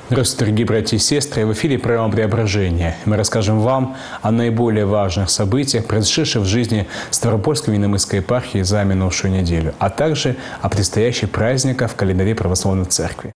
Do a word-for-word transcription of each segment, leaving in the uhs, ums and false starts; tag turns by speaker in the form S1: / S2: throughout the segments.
S1: Здравствуйте, дорогие братья и сестры! В эфире программа «Преображение». Мы расскажем вам о наиболее важных событиях, произошедших в жизни Ставропольской Винномысской епархии за минувшую неделю, а также о предстоящих праздниках в календаре Православной Церкви.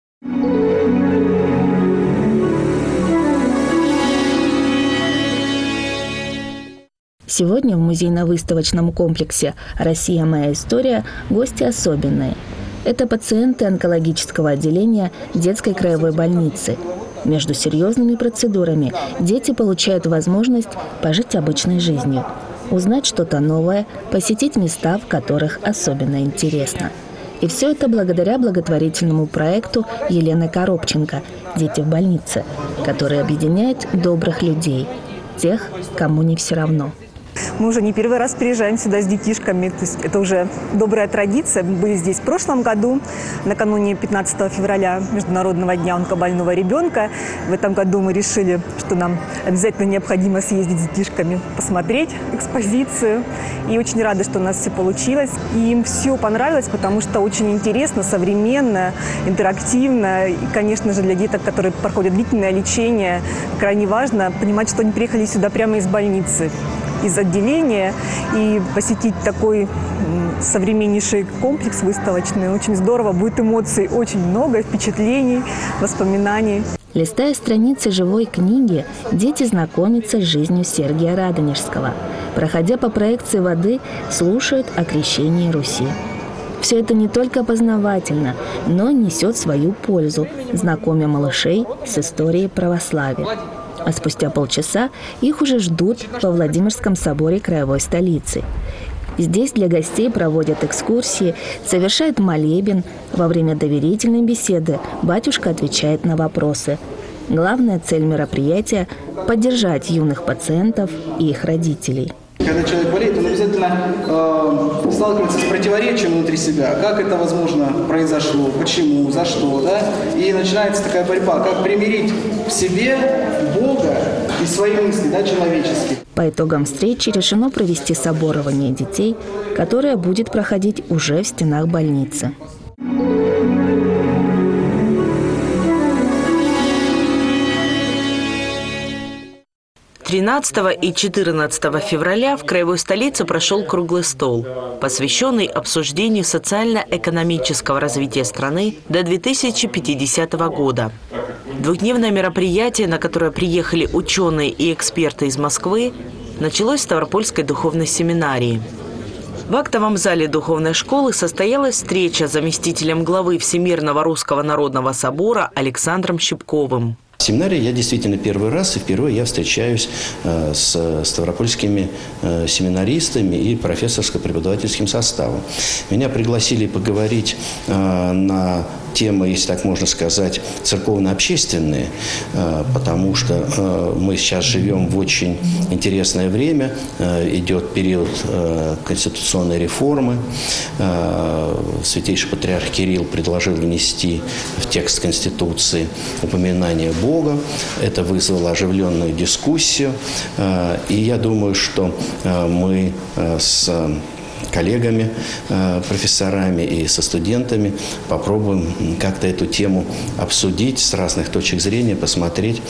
S2: Сегодня в музейно-выставочном комплексе «Россия. Моя история» гости особенные. Это пациенты онкологического отделения детской краевой больницы. Между серьезными процедурами дети получают возможность пожить обычной жизнью, узнать что-то новое, посетить места, в которых особенно интересно. И все это благодаря благотворительному проекту Елены Коробченко «Дети в больнице», который объединяет добрых людей, тех, кому не все равно.
S3: Мы уже не первый раз приезжаем сюда с детишками. То есть это уже добрая традиция. Мы были здесь в прошлом году, накануне пятнадцатого февраля, Международного дня онкобольного ребенка. В этом году мы решили, что нам обязательно необходимо съездить с детишками, посмотреть экспозицию. И очень рады, что у нас все получилось. И им все понравилось, потому что очень интересно, современно, интерактивно. И, конечно же, для деток, которые проходят длительное лечение, крайне важно понимать, что они приехали сюда прямо из больницы, из отделения, и посетить такой современнейший комплекс выставочный. Очень здорово, будет эмоций очень много, впечатлений, воспоминаний.
S2: Листая страницы живой книги, дети знакомятся с жизнью Сергия Радонежского. Проходя по проекции воды, слушают о крещении Руси. Все это не только познавательно, но несет свою пользу, знакомя малышей с историей православия. А спустя полчаса их уже ждут во Владимирском соборе краевой столицы. Здесь для гостей проводят экскурсии, совершают молебен. Во время доверительной беседы батюшка отвечает на вопросы. Главная цель мероприятия – поддержать юных пациентов и их родителей.
S4: Когда человек болеет, он обязательно э, сталкивается с противоречием внутри себя. Как это, возможно, произошло, почему, за что, да? И начинается такая борьба, как примирить в себе Бога и свои мысли, да, человеческие.
S2: По итогам встречи решено провести соборование детей, которое будет проходить уже в стенах больницы.
S5: тринадцатого и четырнадцатого февраля в краевой столице прошел круглый стол, посвященный обсуждению социально-экономического развития страны до две тысячи пятидесятого года. Двухдневное мероприятие, на которое приехали ученые и эксперты из Москвы, началось в Ставропольской духовной семинарии. В актовом зале духовной школы состоялась встреча с заместителем главы Всемирного Русского Народного Собора Александром Щипковым.
S6: В семинаре я действительно первый раз, и впервые я встречаюсь э, с ставропольскими э, семинаристами и профессорско-преподавательским составом. Меня пригласили поговорить э, на темы, если так можно сказать, церковно-общественные, э, потому что э, мы сейчас живем в очень интересное время, э, идет период э, конституционной реформы. Э, Святейший Патриарх Кирилл предложил внести в текст Конституции упоминание Бога. Бога. Это вызвало оживленную дискуссию. И я думаю, что мы с коллегами, профессорами и со студентами попробуем как-то эту тему обсудить с разных точек зрения, посмотреть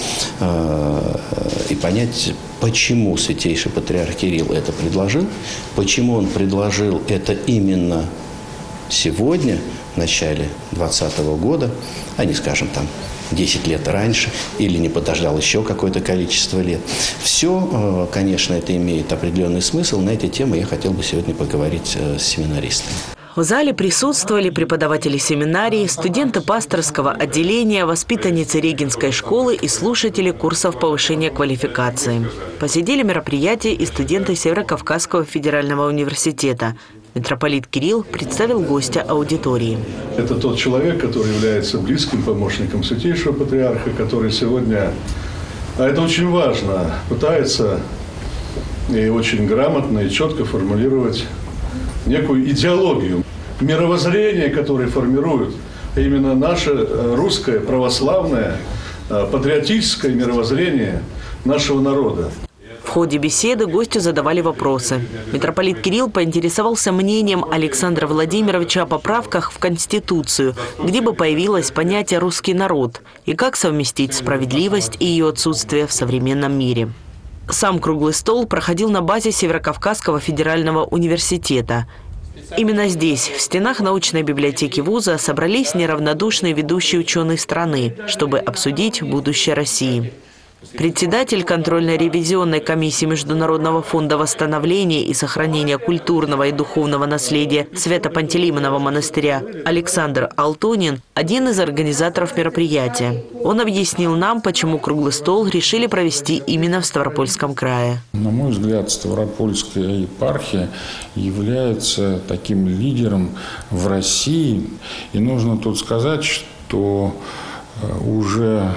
S6: и понять, почему Святейший Патриарх Кирилл это предложил, почему он предложил это именно сегодня, в начале двадцатого года, а не, скажем, там, десять лет раньше, или не подождал еще какое-то количество лет. Все, конечно, это имеет определенный смысл. На эти темы я хотел бы сегодня поговорить с семинаристами.
S5: В зале присутствовали преподаватели семинарии, студенты пасторского отделения, воспитанницы Регинской школы и слушатели курсов повышения квалификации. Посетили мероприятие и студенты Северо-Кавказского федерального университета. Митрополит Кирилл представил гостя аудитории.
S7: Это тот человек, который является близким помощником Святейшего Патриарха, который сегодня, а это очень важно, пытается и очень грамотно и четко формулировать некую идеологию, мировоззрение, которое формирует именно наше русское, православное, патриотическое мировоззрение нашего народа.
S5: В ходе беседы гостю задавали вопросы. Митрополит Кирилл поинтересовался мнением Александра Владимировича о поправках в Конституцию, где бы появилось понятие «русский народ» и как совместить справедливость и ее отсутствие в современном мире. Сам круглый стол проходил на базе Северокавказского федерального университета. Именно здесь, в стенах научной библиотеки вуза, собрались неравнодушные ведущие ученые страны, чтобы обсудить будущее России. Председатель контрольно-ревизионной комиссии Международного фонда восстановления и сохранения культурного и духовного наследия Свято-Пантелеймонова монастыря Александр Алтонин – один из организаторов мероприятия. Он объяснил нам, почему круглый стол решили провести именно в Ставропольском крае.
S8: На мой взгляд, Ставропольская епархия является таким лидером в России. И нужно тут сказать, что уже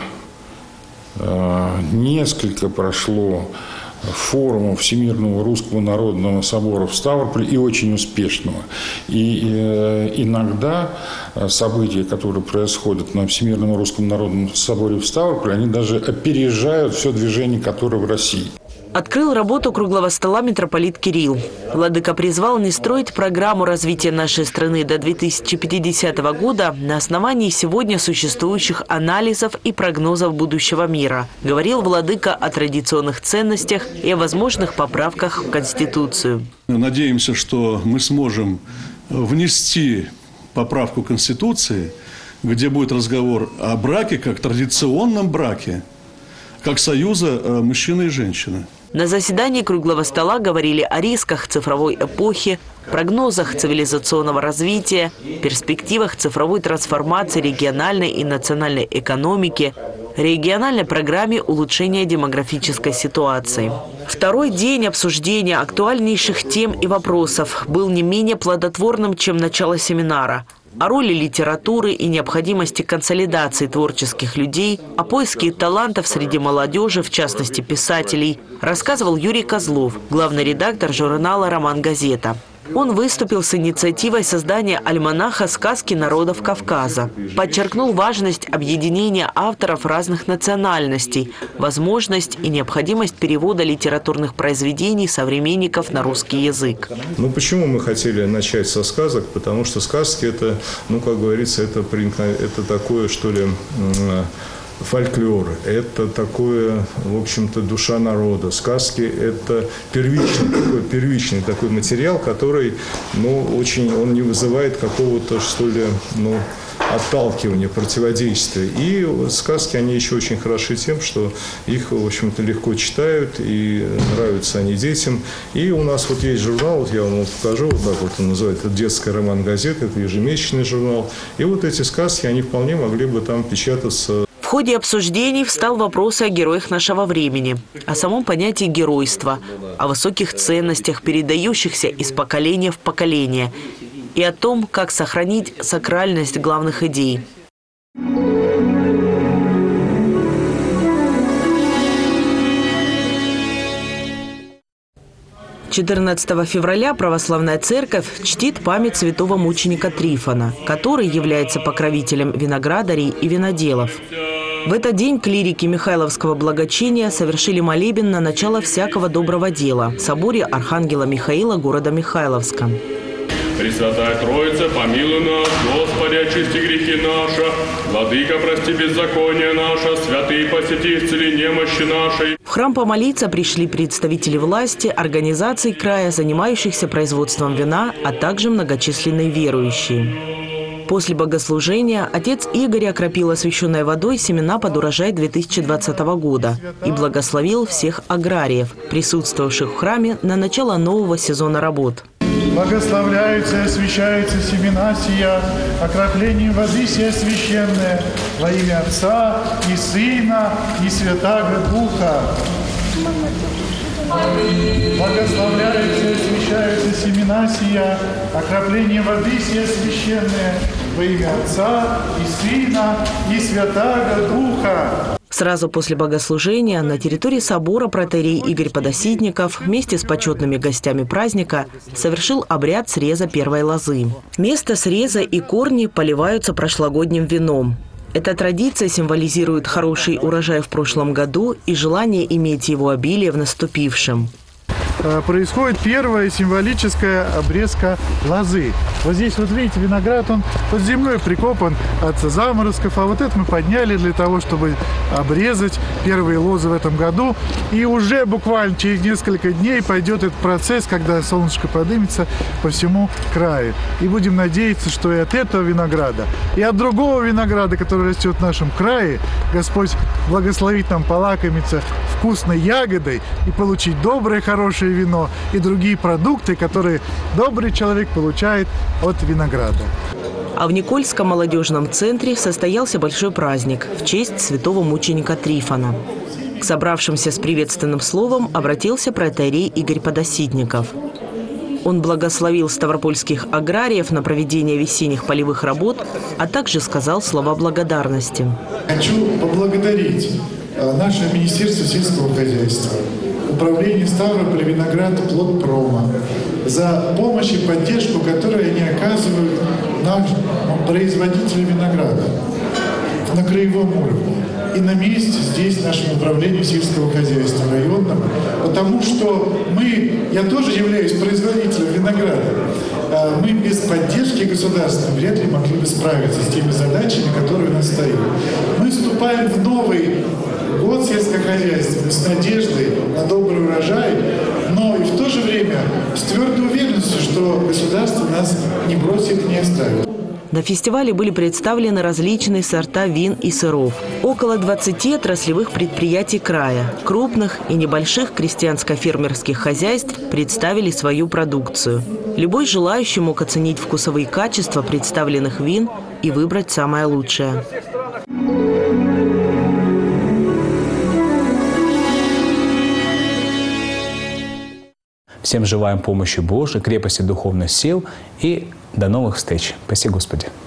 S8: несколько прошло форумов Всемирного Русского Народного Собора в Ставрополе, и очень успешного. И э, иногда события, которые происходят на Всемирном Русском Народном Соборе в Ставрополе, они даже опережают все движение, которое в России.
S5: Открыл работу круглого стола митрополит Кирилл. Владыка призвал не строить программу развития нашей страны до две тысячи пятидесятого года на основании сегодня существующих анализов и прогнозов будущего мира. Говорил владыка о традиционных ценностях и о возможных поправках в Конституцию.
S7: Надеемся, что мы сможем внести поправку Конституции, где будет разговор о браке как традиционном браке, как союза мужчины и женщины.
S5: На заседании круглого стола говорили о рисках цифровой эпохи, прогнозах цивилизационного развития, перспективах цифровой трансформации региональной и национальной экономики, региональной программе улучшения демографической ситуации. Второй день обсуждения актуальнейших тем и вопросов был не менее плодотворным, чем начало семинара. О роли литературы и необходимости консолидации творческих людей, о поиске талантов среди молодежи, в частности писателей, рассказывал Юрий Козлов, главный редактор журнала «Роман-газета». Он выступил с инициативой создания альманаха «Сказки народов Кавказа». Подчеркнул важность объединения авторов разных национальностей, возможность и необходимость перевода литературных произведений современников на русский язык.
S9: Ну, почему мы хотели начать со сказок? Потому что сказки – это, ну, как говорится, это, это такое, что ли, фольклор, это такое, в общем-то, душа народа. Сказки – это первичный такой, первичный такой материал, который, ну, очень, он не вызывает какого-то, что ли, ну, отталкивания, противодействия. И сказки, они еще очень хороши тем, что их, в общем-то, легко читают, и нравятся они детям. И у нас вот есть журнал, вот я вам вот покажу, вот так вот он называется, это «Детская роман-газета», это ежемесячный журнал. И вот эти сказки, они вполне могли бы там печататься.
S5: В ходе обсуждений встал вопрос о героях нашего времени, о самом понятии геройства, о высоких ценностях, передающихся из поколения в поколение, и о том, как сохранить сакральность главных идей. четырнадцатого февраля православная церковь чтит память святого мученика Трифона, который является покровителем виноградарей и виноделов. В этот день клирики Михайловского благочиния совершили молебен на начало всякого доброго дела в соборе Архангела Михаила города Михайловска.
S10: Пресвятая Троица, помилуй нас, Господи, очисти грехи наши, Владыка, прости беззаконие наше, святые посети, исцели немощи нашей.
S5: В храм помолиться пришли представители власти, организаций края, занимающихся производством вина, а также многочисленные верующие. После богослужения отец Игорь окропил освященной водой семена под урожай две тысячи двадцатого года и благословил всех аграриев, присутствовавших в храме на начало нового сезона работ.
S11: Благословляются и освящаются семена сия, окроплением воды сия священная, во имя Отца и Сына и Святаго Духа. Благословляются и освящаются семена сия, окроплением воды сия священная, во имя Отца и Сына и Святаго Духа.
S5: Сразу после богослужения на территории собора протоиерей Игорь Подосидников вместе с почетными гостями праздника совершил обряд среза первой лозы. Место среза и корни поливаются прошлогодним вином. Эта традиция символизирует хороший урожай в прошлом году и желание иметь его обилие в наступившем.
S11: Происходит первая символическая обрезка лозы. Вот здесь, вот видите, виноград, он под землей прикопан от заморозков, а вот это мы подняли для того, чтобы обрезать первые лозы в этом году. И уже буквально через несколько дней пойдет этот процесс, когда солнышко поднимется по всему краю. И будем надеяться, что и от этого винограда, и от другого винограда, который растет в нашем крае, Господь благословит нам полакомиться вкусной ягодой и получить доброе, хорошее вино и другие продукты, которые добрый человек получает от винограда.
S5: А в Никольском молодежном центре состоялся большой праздник в честь святого мученика Трифона. К собравшимся с приветственным словом обратился протоиерей Игорь Подосидников. Он благословил ставропольских аграриев на проведение весенних полевых работ, а также сказал слова благодарности.
S11: Хочу поблагодарить наше Министерство сельского хозяйства, Управление Ставрополя Виноград Плодпрома за помощь и поддержку, которую они оказывают нашим производителям винограда на краевом уровне и на месте здесь нашему управлению сельского хозяйства районному, потому что мы, я тоже являюсь производителем винограда, мы без поддержки государства вряд ли могли бы справиться с теми задачами, которые у нас стоят. Мы вступаем в новый год сельскохозяйственный с надеждой на добрый урожай, но и в то же время с твердой уверенностью, что государство нас не бросит, не оставит.
S5: На фестивале были представлены различные сорта вин и сыров. Около двадцати отраслевых предприятий края, крупных и небольших крестьянско-фермерских хозяйств представили свою продукцию. Любой желающий мог оценить вкусовые качества представленных вин и выбрать самое лучшее.
S1: Всем желаем помощи Божией, крепости духовных сил и до новых встреч. Спаси Господи.